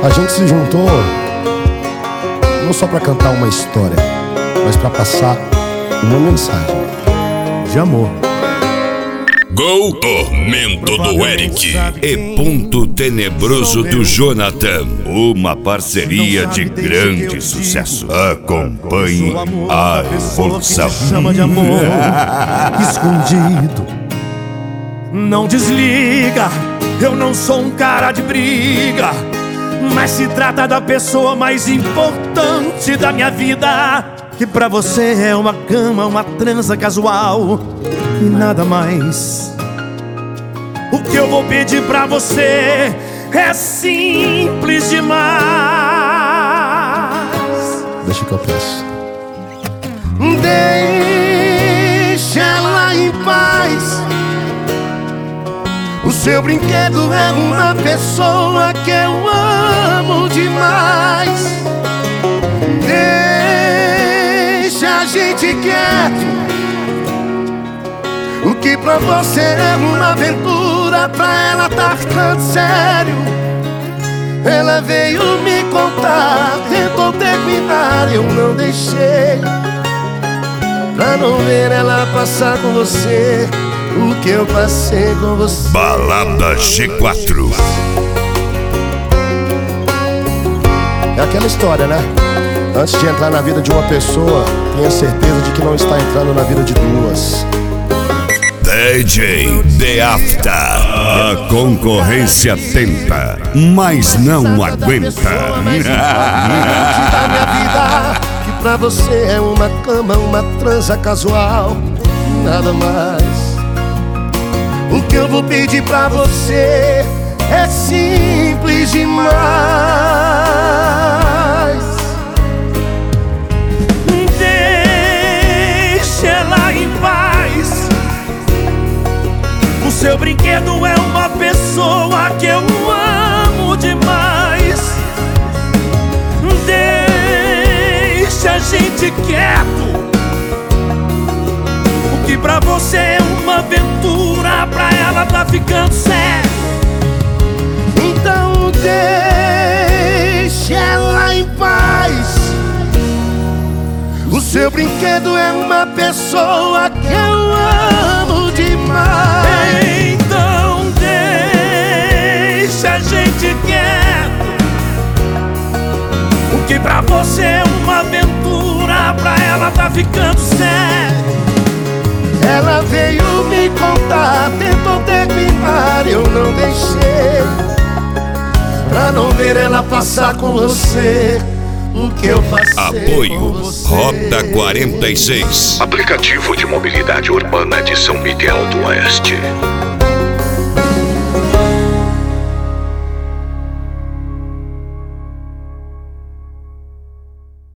A gente se juntou não só pra cantar uma história, mas pra passar uma mensagem de amor. Gol, Tormento do Eric e Ponto Tenebroso do Jonathan. Uma parceria de grande sucesso. Acompanhe a evolução. Chama de amor escondido. Não desliga, eu não sou um cara de briga, mas se trata da pessoa mais importante da minha vida, que pra você é uma cama, uma transa casual e nada mais. O que eu vou pedir pra você é simples demais. Deixa que eu peço. Deixa ela em paz. O seu brinquedo é uma pessoa que eu amo demais. Deixa a gente quieto. O que pra você é uma aventura, pra ela tá ficando sério. Ela veio me contar, tentou terminar, eu não deixei, pra não ver ela passar com você o que eu passei com você. Balada G4. É aquela história, né? Antes de entrar na vida de uma pessoa, tenha certeza de que não está entrando na vida de duas. DJ The After. A concorrência tenta, mas não aguenta. Da minha vida, que pra você é uma cama, uma transa casual, nada mais. O que eu vou pedir pra você é simples demais. Deixa ela em paz. O seu brinquedo é uma pessoa que eu amo demais. Deixa a gente quieto. O que pra você é uma aventura, pra ela tá ficando sério. Então deixa ela em paz. O seu brinquedo é uma pessoa que eu amo demais. Então deixa a gente quieto. O que pra você é uma aventura, pra ela tá ficando sério. Ela veio me contar, tentou terminar, eu não deixei, pra não ver ela passar com você o que eu passei. Apoio com você. Rota 46. Aplicativo de mobilidade urbana de São Miguel do Oeste.